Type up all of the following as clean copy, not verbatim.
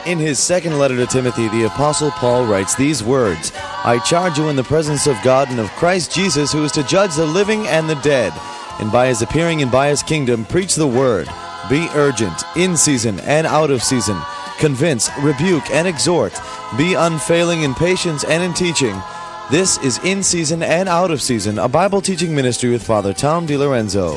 In his second letter to Timothy, the Apostle Paul writes these words, I charge you in the presence of God and of Christ Jesus, who is to judge the living and the dead, and by his appearing and by his kingdom, preach the word. Be urgent, in season and out of season. Convince, rebuke, and exhort. Be unfailing in patience and in teaching. This is In Season and Out of Season, a Bible teaching ministry with Father Tom DiLorenzo.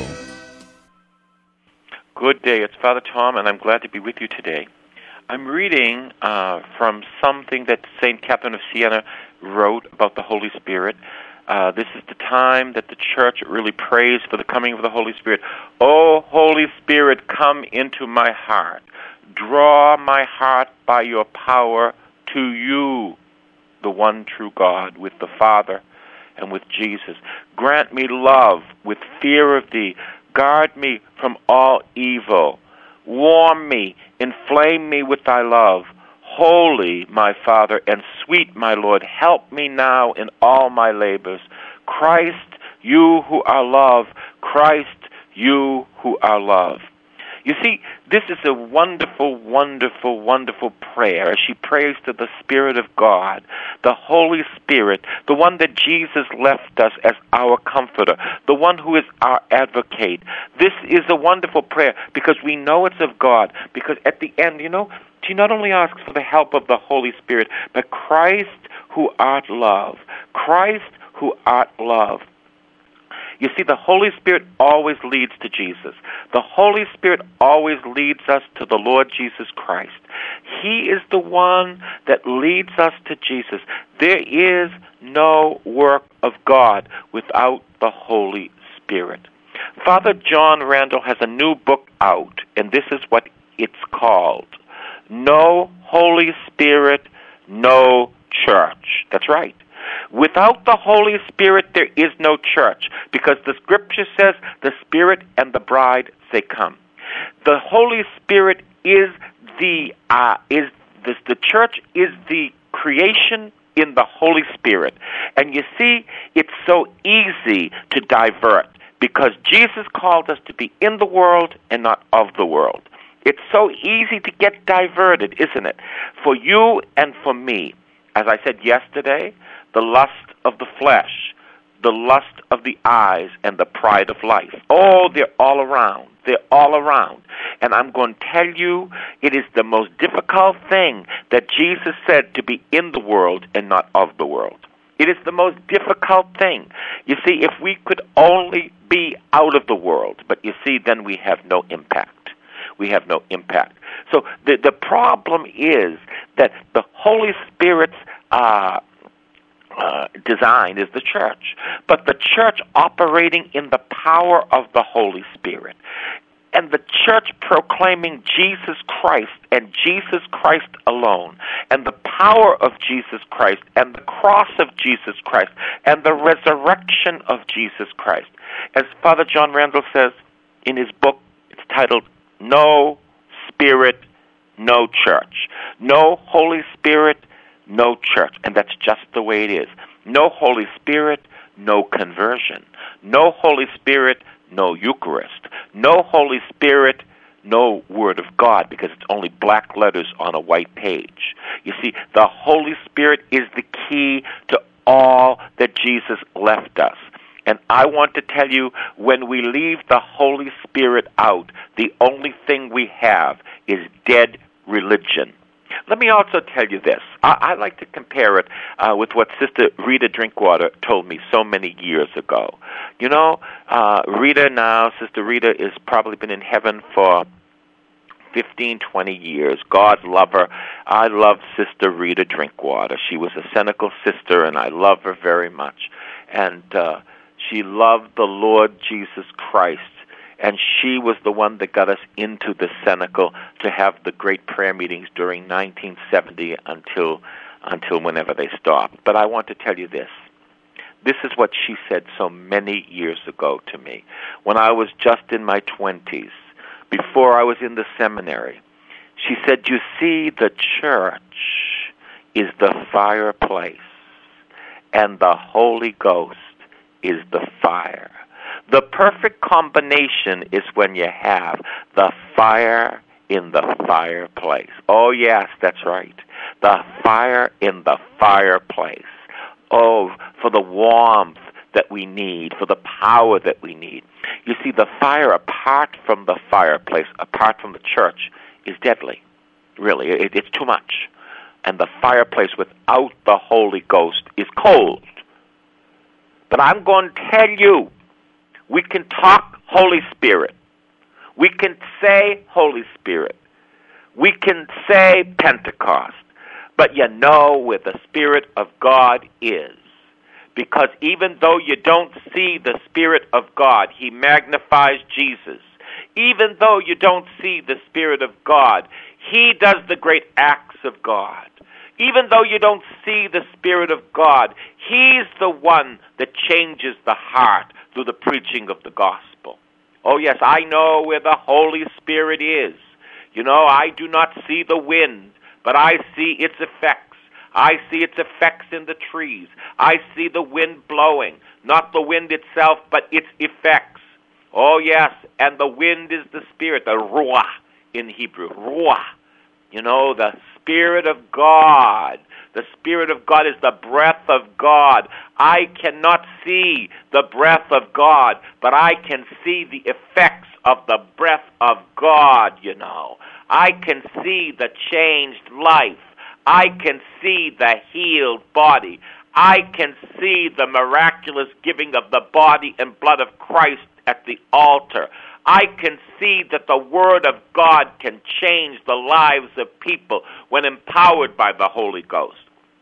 Good day. It's Father Tom, and I'm glad to be with you today. I'm reading from something that St. Catherine of Siena wrote about the Holy Spirit. This is the time that the Church really prays for the coming of the Holy Spirit. Oh, Holy Spirit, come into my heart. Draw my heart by your power to you, the one true God, with the Father and with Jesus. Grant me love with fear of thee. Guard me from all evil. Warm me, inflame me with thy love. Holy, my Father, and sweet, my Lord, help me now in all my labors. Christ, you who are love. Christ, you who are love. You see, this is a wonderful, wonderful, wonderful prayer as she prays to the Spirit of God, the Holy Spirit, the one that Jesus left us as our comforter, the one who is our advocate. This is a wonderful prayer because we know it's of God, because at the end, she not only asks for the help of the Holy Spirit, but Christ who art love. Christ who art love. You see, the Holy Spirit always leads to Jesus. The Holy Spirit always leads us to the Lord Jesus Christ. He is the one that leads us to Jesus. There is no work of God without the Holy Spirit. Father John Randall has a new book out, and this is what it's called. No Holy Spirit, no church. That's right. Without the Holy Spirit, there is no church, because the Scripture says the Spirit and the bride say, come. The Holy Spirit is the church is the creation in the Holy Spirit. And you see, it's so easy to divert, because Jesus called us to be in the world and not of the world. It's so easy to get diverted, isn't it? For you and for me. As I said yesterday, the lust of the flesh, the lust of the eyes, and the pride of life. Oh, they're all around. They're all around. And I'm going to tell you, it is the most difficult thing that Jesus said, to be in the world and not of the world. It is the most difficult thing. You see, if we could only be out of the world, but you see, then we have no impact. We have no impact. So the problem is that the Holy Spirit's design is the church, but the church operating in the power of the Holy Spirit, and the church proclaiming Jesus Christ and Jesus Christ alone, and the power of Jesus Christ, and the cross of Jesus Christ, and the resurrection of Jesus Christ. As Father John Randall says in his book, it's titled, No Spirit, No Church. No Holy Spirit, no church. And that's just the way it is. No Holy Spirit, no conversion. No Holy Spirit, no Eucharist. No Holy Spirit, no Word of God, because it's only black letters on a white page. You see, the Holy Spirit is the key to all that Jesus left us. And I want to tell you, when we leave the Holy Spirit out, the only thing we have is dead religion. Let me also tell you this. I like to compare it with what Sister Rita Drinkwater told me so many years ago. Sister Rita has probably been in heaven for 15, 20 years. God love her. I love Sister Rita Drinkwater. She was a Senecal sister, and I love her very much. And she loved the Lord Jesus Christ. And she was the one that got us into the Senecal to have the great prayer meetings during 1970 until whenever they stopped. But I want to tell you this. This is what she said so many years ago to me, when I was just in my 20s, before I was in the seminary. She said, you see, the church is the fireplace, and the Holy Ghost is the fire. The perfect combination is when you have the fire in the fireplace. Oh, yes, that's right. The fire in the fireplace. Oh, for the warmth that we need, for the power that we need. You see, the fire apart from the fireplace, apart from the church, is deadly. Really, it's too much. And the fireplace without the Holy Ghost is cold. But I'm going to tell you, we can talk Holy Spirit. We can say Holy Spirit. We can say Pentecost. But you know where the Spirit of God is. Because even though you don't see the Spirit of God, He magnifies Jesus. Even though you don't see the Spirit of God, He does the great acts of God. Even though you don't see the Spirit of God, He's the one that changes the heart through the preaching of the gospel. Oh yes, I know where the Holy Spirit is. You know, I do not see the wind, but I see its effects. I see its effects in the trees. I see the wind blowing, not the wind itself, but its effects. Oh yes, and the wind is the Spirit, the ruah in Hebrew, ruah. You know, the Spirit of God. The Spirit of God is the breath of God. I cannot see the breath of God, but I can see the effects of the breath of God, you know. I can see the changed life. I can see the healed body. I can see the miraculous giving of the body and blood of Christ at the altar. I can see that the Word of God can change the lives of people when empowered by the Holy Ghost.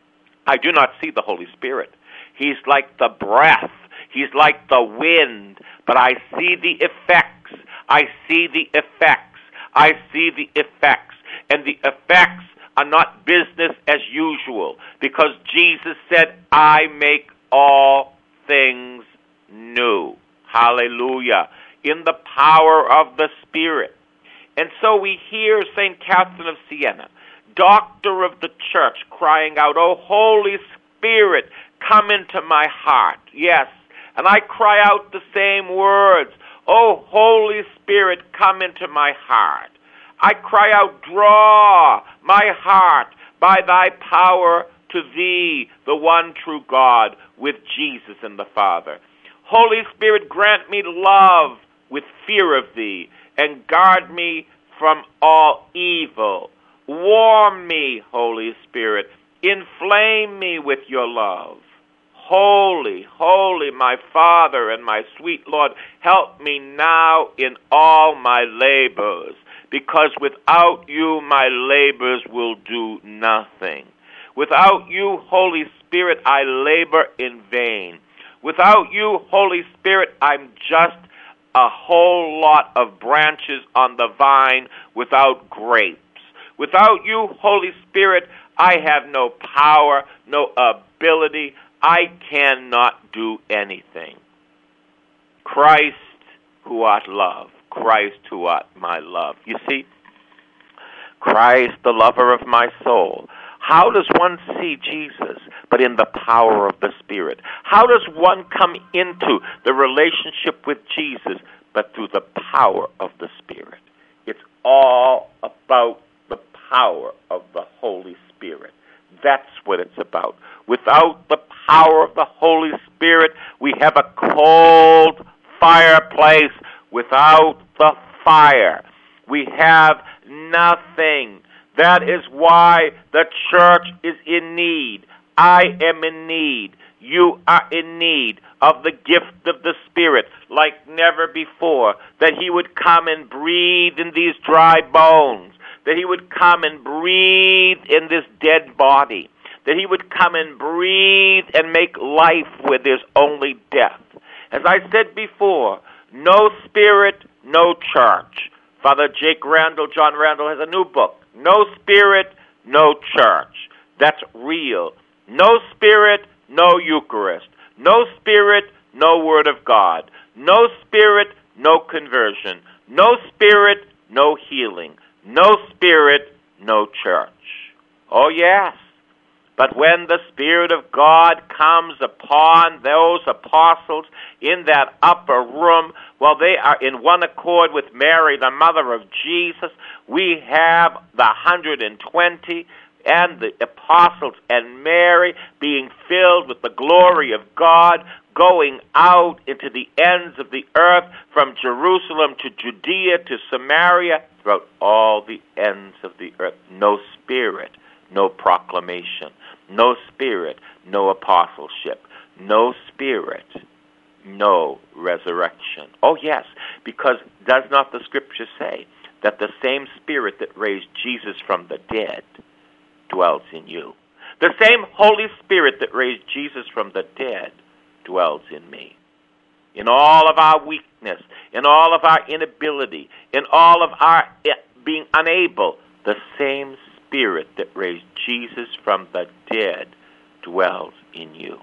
I do not see the Holy Spirit. He's like the breath. He's like the wind. But I see the effects. I see the effects. I see the effects. And the effects are not business as usual, because Jesus said, I make all things new. Hallelujah. In the power of the Spirit. And so we hear St. Catherine of Siena, doctor of the church, crying out, "Oh, Holy Spirit, come into my heart." Yes, and I cry out the same words, "Oh, Holy Spirit, come into my heart." I cry out, "Draw my heart by thy power to thee, the one true God, with Jesus and the Father. Holy Spirit, grant me love with fear of thee, and guard me from all evil. Warm me, Holy Spirit. Inflame me with your love. Holy, holy, my Father and my sweet Lord, help me now in all my labors, because without you my labors will do nothing. Without you, Holy Spirit, I labor in vain. Without you, Holy Spirit, I'm just a whole lot of branches on the vine without grapes. Without you, Holy Spirit, I have no power, no ability. I cannot do anything. Christ, who art love. Christ, who art my love. You see, Christ, the lover of my soul. How does one see Jesus but in the power of the Spirit? How does one come into the relationship with Jesus but through the power of the Spirit? It's all about the power of the Holy Spirit. That's what it's about. Without the power of the Holy Spirit, we have a cold fireplace. Without the fire, we have nothing. That is why the church is in need. I am in need. You are in need of the gift of the Spirit like never before, that He would come and breathe in these dry bones, that He would come and breathe in this dead body, that He would come and breathe and make life where there's only death. As I said before, no Spirit, no church. Father Jake Randall, John Randall, has a new book. No Spirit, no church. That's real. No Spirit, no Eucharist. No Spirit, no Word of God. No Spirit, no conversion. No Spirit, no healing. No Spirit, no church. Oh yes, But when the Spirit of God comes upon those apostles in that upper room, while they are in one accord with Mary, the mother of Jesus, we have the 120 and the apostles and Mary being filled with the glory of God, going out into the ends of the earth, from Jerusalem to Judea to Samaria, throughout all the ends of the earth. No Spirit, no proclamation. No Spirit, no apostleship. No Spirit, no resurrection. Oh yes, because does not the Scripture say that the same Spirit that raised Jesus from the dead dwells in you? The same Holy Spirit that raised Jesus from the dead dwells in me. In all of our weakness, in all of our inability, in all of our being unable, the same Spirit that raised Jesus from the dead dwells in you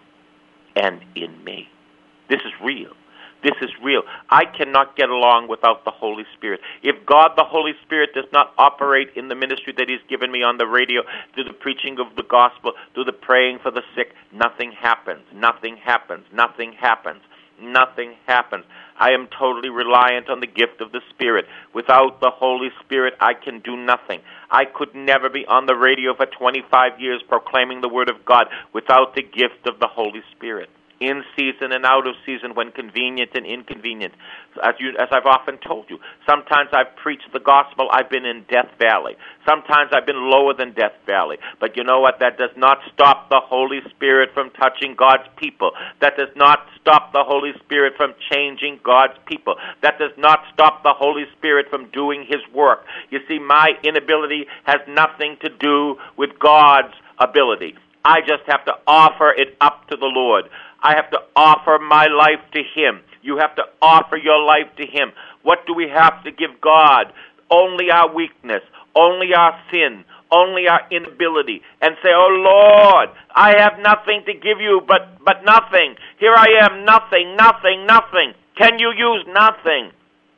and in me. This is real. This is real. I cannot get along without the Holy Spirit. If God, the Holy Spirit, does not operate in the ministry that He's given me on the radio, through the preaching of the gospel, through the praying for the sick, nothing happens. Nothing happens. Nothing happens. Nothing happens. I am totally reliant on the gift of the Spirit. Without the Holy Spirit, I can do nothing. I could never be on the radio for 25 years proclaiming the Word of God without the gift of the Holy Spirit. In season and out of season, when convenient and inconvenient. As I've often told you, sometimes I've preached the gospel, I've been in Death Valley. Sometimes I've been lower than Death Valley. But you know what? That does not stop the Holy Spirit from touching God's people. That does not stop the Holy Spirit from changing God's people. That does not stop the Holy Spirit from doing His work. You see, my inability has nothing to do with God's ability. I just have to offer it up to the Lord. I have to offer my life to Him. You have to offer your life to Him. What do we have to give God? Only our weakness, only our sin, only our inability. And say, oh Lord, I have nothing to give you but nothing. Here I am, nothing, nothing, nothing. Can you use nothing?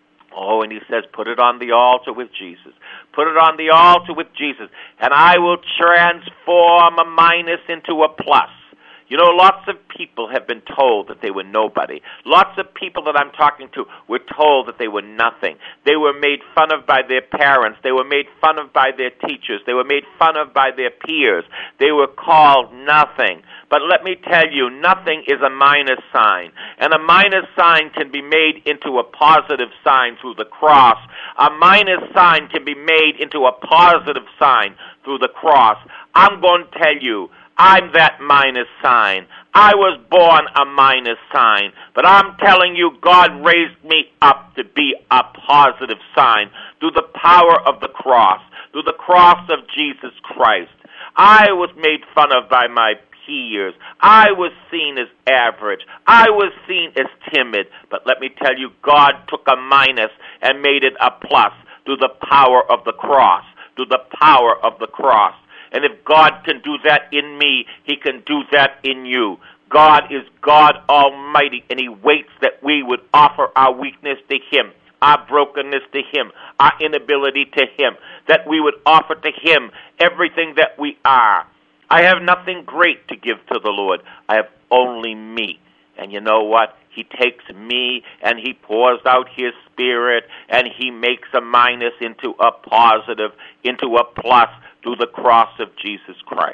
Oh, and He says, put it on the altar with Jesus. Put it on the altar with Jesus, and I will transform a minus into a plus. You know, lots of people have been told that they were nobody. Lots of people that I'm talking to were told that they were nothing. They were made fun of by their parents. They were made fun of by their teachers. They were made fun of by their peers. They were called nothing. But let me tell you, nothing is a minus sign. And a minus sign can be made into a positive sign through the cross. A minus sign can be made into a positive sign through the cross. I'm going to tell you, I'm that minus sign. I was born a minus sign. But I'm telling you, God raised me up to be a positive sign through the power of the cross, through the cross of Jesus Christ. I was made fun of by my peers. I was seen as average. I was seen as timid. But let me tell you, God took a minus and made it a plus through the power of the cross, through the power of the cross. And if God can do that in me, He can do that in you. God is God Almighty, and He waits that we would offer our weakness to Him, our brokenness to Him, our inability to Him, that we would offer to Him everything that we are. I have nothing great to give to the Lord. I have only me. And you know what? He takes me and He pours out His Spirit, and He makes a minus into a positive, into a plus, through the cross of Jesus Christ.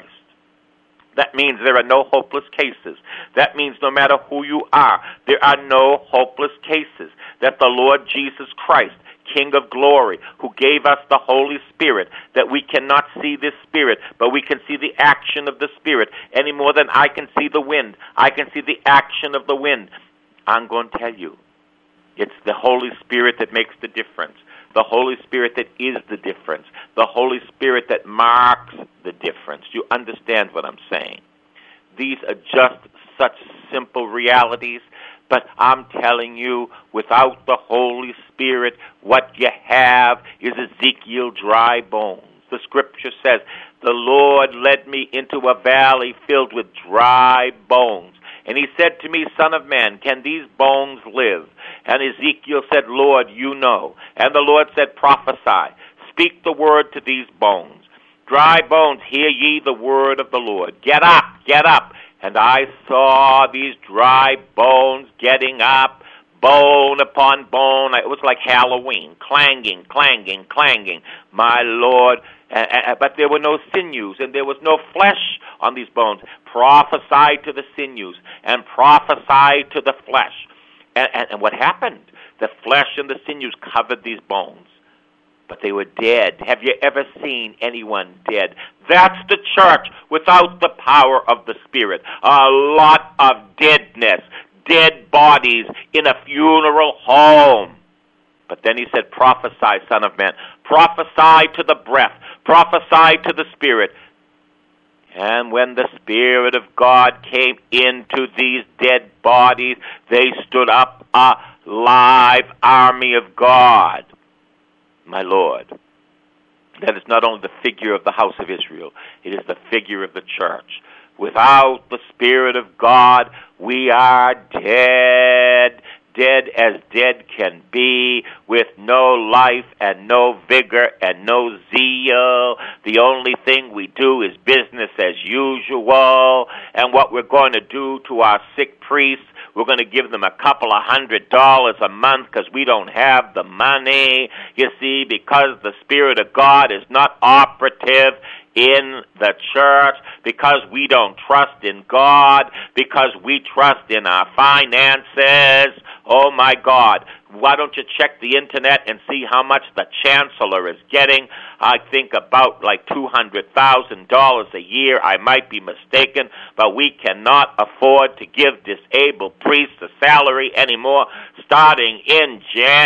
That means there are no hopeless cases. That means no matter who you are, there are no hopeless cases. That the Lord Jesus Christ, King of glory, who gave us the Holy Spirit, that we cannot see this Spirit, but we can see the action of the Spirit any more than I can see the wind. I can see the action of the wind. I'm going to tell you, it's the Holy Spirit that makes the difference. The Holy Spirit that is the difference. The Holy Spirit that marks the difference. You understand what I'm saying? These are just such simple realities, but I'm telling you, without the Holy Spirit, what you have is Ezekiel dry bones. The Scripture says, the Lord led me into a valley filled with dry bones. And He said to me, Son of man, can these bones live? And Ezekiel said, Lord, you know. And the Lord said, prophesy. Speak the word to these bones. dry bones, hear ye the word of the Lord. Get up, get up. And I saw these dry bones getting up, bone upon bone. It was like Halloween, clanging, clanging, clanging. My Lord. But there were no sinews, and there was no flesh on these bones. Prophesy to the sinews, and prophesy to the flesh. And what happened? The flesh and the sinews covered these bones, but they were dead. Have you ever seen anyone dead? That's the church without the power of the Spirit. A lot of deadness, dead bodies in a funeral home. But then he said, prophesy, Son of Man. Prophesy to the breath. Prophesy to the Spirit. And when the Spirit of God came into these dead bodies, they stood up, a live army of God. My Lord. That is not only the figure of the house of Israel, it is the figure of the church. Without the Spirit of God, we are dead. Dead as dead can be, with no life and no vigor and no zeal. The only thing we do is business as usual. And what we're going to do to our sick priests, we're going to give them a couple of $100 a month because we don't have the money. You see, because the Spirit of God is not operative in the church, because we don't trust in God, because we trust in our finances. Oh, my God. Why don't you check the internet and see how much the chancellor is getting? I think about like $200,000 a year. I might be mistaken, but we cannot afford to give disabled priests a salary anymore starting in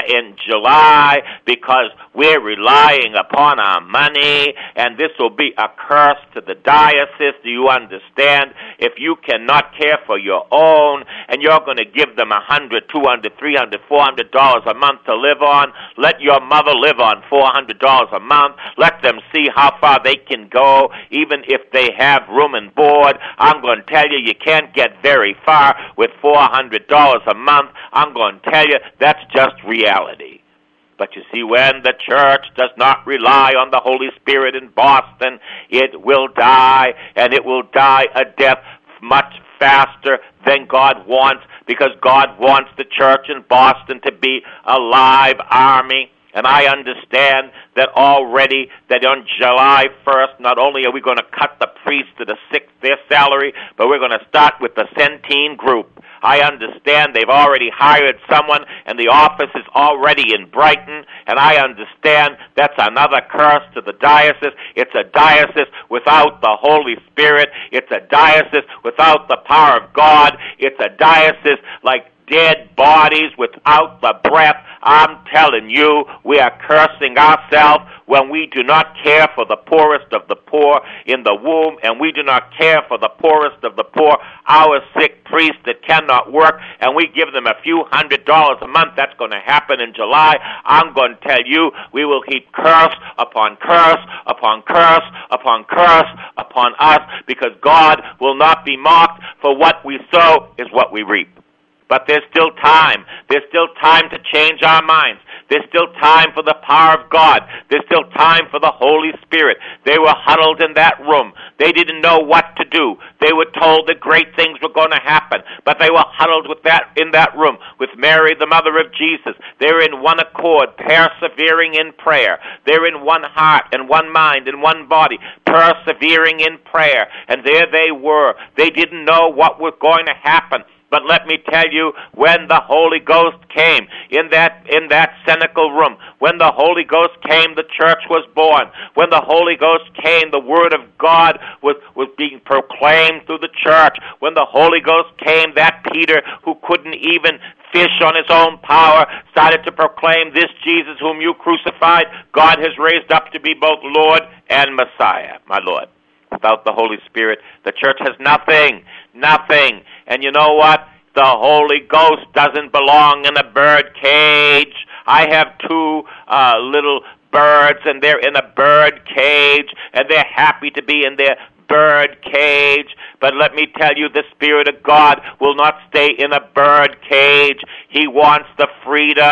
July because we're relying upon our money, and this will be a curse to the diocese. Do you understand? If you cannot care for your own and you're going to give them $100, $200, $300, $400 a month to live on, let your mother live on $400 a month. Let them see how far they can go, even if they have room and board. I'm going to tell you, you can't get very far with $400 a month. I'm going to tell you, that's just reality. But you see, when the church does not rely on the Holy Spirit in Boston, it will die, and it will die a death much faster than God wants, because God wants the church in Boston to be a live army. And I understand that already, that on July 1st, not only are we going to cut the priests to their salary, but we're going to start with the Centene Group. I understand they've already hired someone, and the office is already in Brighton, and I understand that's another curse to the diocese. It's a diocese without the Holy Spirit. It's a diocese without the power of God. It's a diocese like dead bodies without the breath. I'm telling you, we are cursing ourselves when we do not care for the poorest of the poor in the womb, and we do not care for the poorest of the poor, our sick priests that cannot work, and we give them a few $100 a month. That's going to happen in July. I'm going to tell you, we will heap curse upon curse upon curse upon curse upon us, because God will not be mocked, for what we sow is what we reap. But there's still time. There's still time to change our minds. There's still time for the power of God. There's still time for the Holy Spirit. They were huddled in that room. They didn't know what to do. They were told that great things were going to happen, but they were huddled in that room with Mary, the mother of Jesus. They were in one accord, persevering in prayer. They were in one heart and one mind and one body, persevering in prayer. And there they were. They didn't know what was going to happen. But let me tell you, when the Holy Ghost came in that cenacle room, when the Holy Ghost came, the church was born. When the Holy Ghost came, the Word of God was being proclaimed through the church. When the Holy Ghost came, that Peter, who couldn't even fish on his own power, started to proclaim, this Jesus whom you crucified, God has raised up to be both Lord and Messiah, my Lord. Without the Holy Spirit, the church has nothing. Nothing. And you know what? The Holy Ghost doesn't belong in a bird cage. I have two little birds, and they're in a bird cage, and they're happy to be in their bird cage. But let me tell you, the Spirit of God will not stay in a bird cage. He wants the freedom.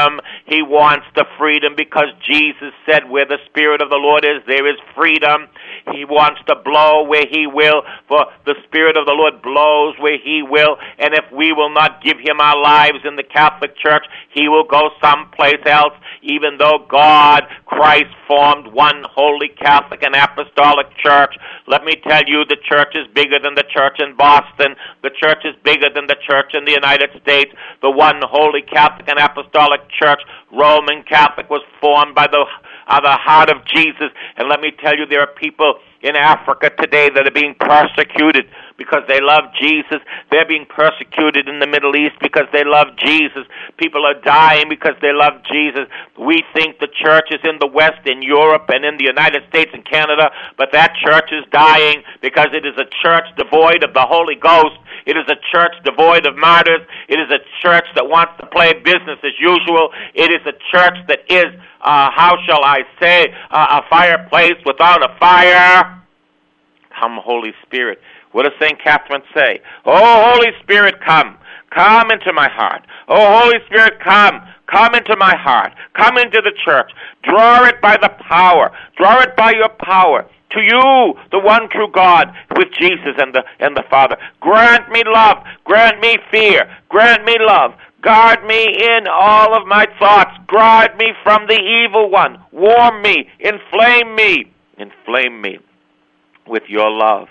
He wants the freedom because Jesus said where the Spirit of the Lord is, there is freedom. He wants to blow where He will, for the Spirit of the Lord blows where He will. And if we will not give Him our lives in the Catholic Church, He will go someplace else. Even though God, Christ, formed one holy Catholic and Apostolic Church, let me tell you, the church is bigger than the church in Boston. The church is bigger than the church in the United States. The one holy Catholic and Apostolic Church, Roman Catholic, was formed by the heart of Jesus. And let me tell you, there are people in Africa today that are being persecuted because they love Jesus. They're being persecuted in the Middle East because they love Jesus. People are dying because they love Jesus. We think the church is in the West, in Europe, and in the United States and Canada, but that church is dying because it is a church devoid of the Holy Ghost. It is a church devoid of martyrs. It is a church that wants to play business as usual. It is a church that is, how shall I say, a fireplace without a fire. Come, Holy Spirit. What does St. Catherine say? Oh, Holy Spirit, come. Come into my heart. Oh, Holy Spirit, come. Come into my heart. Come into the church. Draw it by the power. Draw it by your power. To you, the one true God, with Jesus and the Father. Grant me love. Grant me fear. Grant me love. Guard me in all of my thoughts. Guard me from the evil one. Warm me. Inflame me. Inflame me with your love.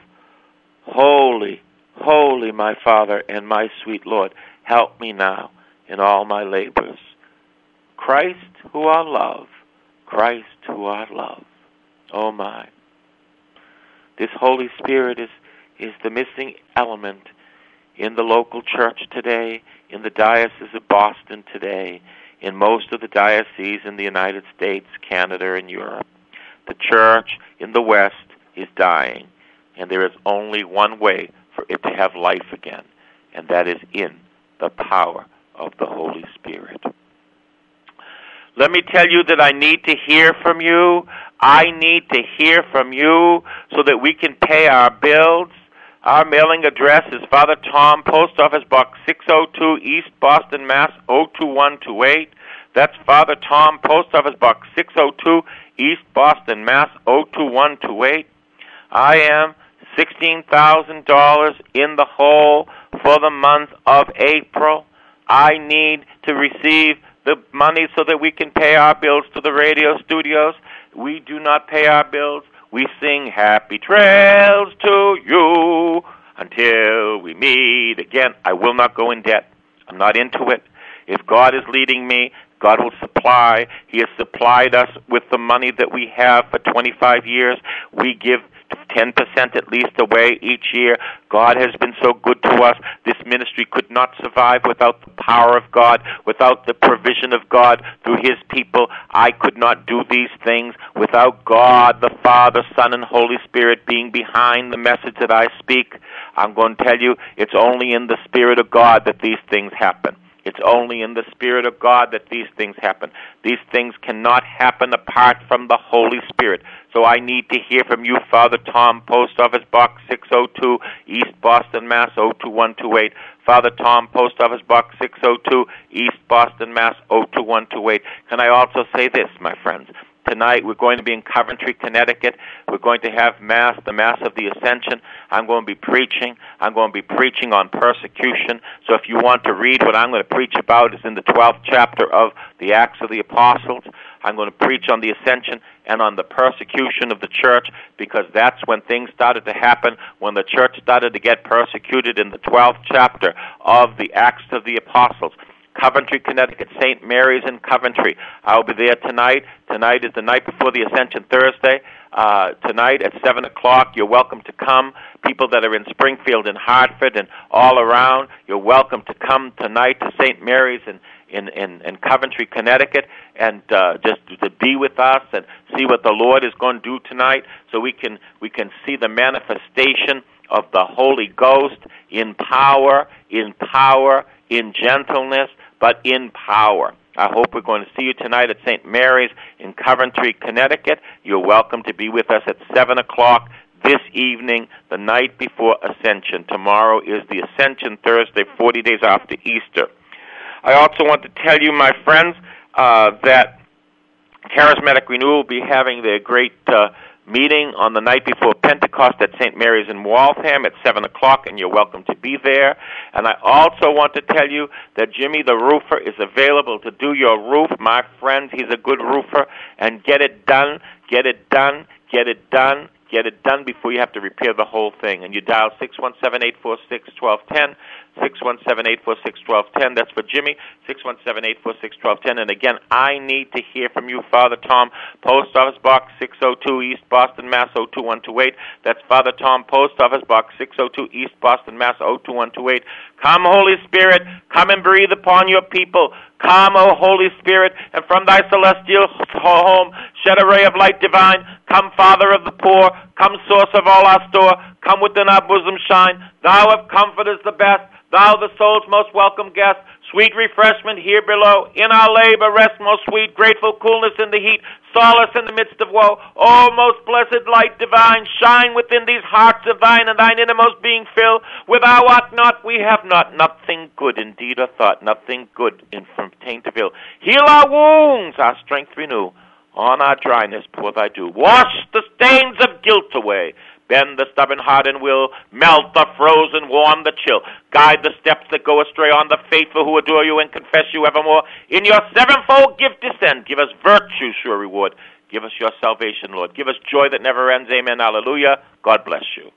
Holy, holy my Father and my sweet Lord, help me now in all my labors. Christ who art love. Christ who art love. Oh my. This Holy Spirit is the missing element in the local church today, in the Diocese of Boston today, in most of the dioceses in the United States, Canada, and Europe. The church in the West is dying, and there is only one way for it to have life again, and that is in the power of the Holy Spirit. Let me tell you that I need to hear from you. I need to hear from you so that we can pay our bills. Our mailing address is Father Tom, Post Office Box 602, East Boston, Mass. 02128. That's Father Tom, Post Office Box 602, East Boston, Mass. 02128. I am $16,000 in the hole for the month of April. I need to receive the money so that we can pay our bills to the radio studios. We do not pay our bills. We sing happy trails to you until we meet again. I will not go in debt. I'm not into it. If God is leading me, God will supply. He has supplied us with the money that we have for 25 years. We give 10% at least away each year. God has been so good to us. This ministry could not survive without the power of God, without the provision of God through His people. I could not do these things without God, the Father, Son, and Holy Spirit being behind the message that I speak. I'm going to tell you, it's only in the Spirit of God that these things happen. It's only in the Spirit of God that these things happen. These things cannot happen apart from the Holy Spirit. So I need to hear from you, Father Tom, Post Office Box 602, East Boston, Mass. 02128. Father Tom, Post Office Box 602, East Boston, Mass. 02128. Can I also say this, my friends? Tonight we're going to be in Coventry, Connecticut. We're going to have Mass, the Mass of the Ascension. I'm going to be preaching. I'm going to be preaching on persecution. So if you want to read what I'm going to preach about, it's in the 12th chapter of the Acts of the Apostles. I'm going to preach on the Ascension and on the persecution of the church, because that's when things started to happen, when the church started to get persecuted in the 12th chapter of the Acts of the Apostles. Coventry, Connecticut, St. Mary's in Coventry. I'll be there tonight. Tonight is the night before the Ascension Thursday. Tonight at 7 o'clock, you're welcome to come. People that are in Springfield and Hartford and all around, you're welcome to come tonight to St. Mary's in Coventry, Connecticut, and just to be with us and see what the Lord is going to do tonight, so we can see the manifestation of the Holy Ghost in power, in gentleness, but in power. I hope we're going to see you tonight at St. Mary's in Coventry, Connecticut. You're welcome to be with us at 7 o'clock this evening, the night before Ascension. Tomorrow is the Ascension Thursday, 40 days after Easter. I also want to tell you, my friends, that Charismatic Renewal will be having their great meeting on the night before Pentecost at St. Mary's in Waltham at 7 o'clock, and you're welcome to be there. And I also want to tell you that Jimmy the Roofer is available to do your roof. My friends, he's a good roofer, and get it done, get it done, get it done. Get it done before you have to repair the whole thing. And you dial 617-846-1210, 617-846-1210. That's for Jimmy, 617-846-1210. And again, I need to hear from you, Father Tom, Post Office Box 602, East Boston, Mass. 02128. That's Father Tom, Post Office Box 602, East Boston, Mass. 02128. Come, Holy Spirit, come and breathe upon your people. Come, O Holy Spirit, and from thy celestial home shed a ray of light divine. Come, Father of the poor, come, source of all our store, come within our bosom shine. Thou of comfort is the best, thou the soul's most welcome guest. Sweet refreshment here below, in our labor rest most sweet, grateful coolness in the heat, solace in the midst of woe. O most blessed light divine, shine within these hearts of thine, and thine innermost being fill. Without what not we have not, nothing good in deed or thought, nothing good in from taint to ill. Heal our wounds, our strength renew. On our dryness pour thy dew. Wash the stains of guilt away. Bend the stubborn heart and will, melt the frozen, warm the chill. Guide the steps that go astray on the faithful who adore you and confess you evermore. In your sevenfold gift descend. Give us virtue, sure reward. Give us your salvation, Lord. Give us joy that never ends. Amen. Hallelujah. God bless you.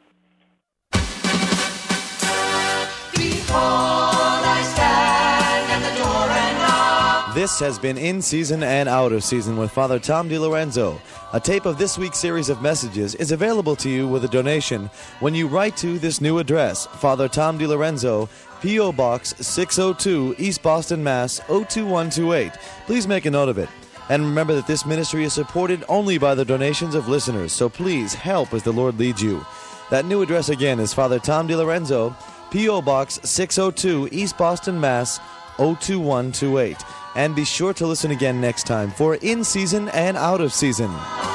Behold, I stand at the door and knock. This has been In Season and Out of Season with Father Tom DiLorenzo. A tape of this week's series of messages is available to you with a donation when you write to this new address, Father Tom DiLorenzo, P.O. Box 602, East Boston, Mass. 02128. Please make a note of it. And remember that this ministry is supported only by the donations of listeners, so please help as the Lord leads you. That new address again is Father Tom DiLorenzo, P.O. Box 602, East Boston, Mass. 02128. And be sure to listen again next time for In Season and Out of Season.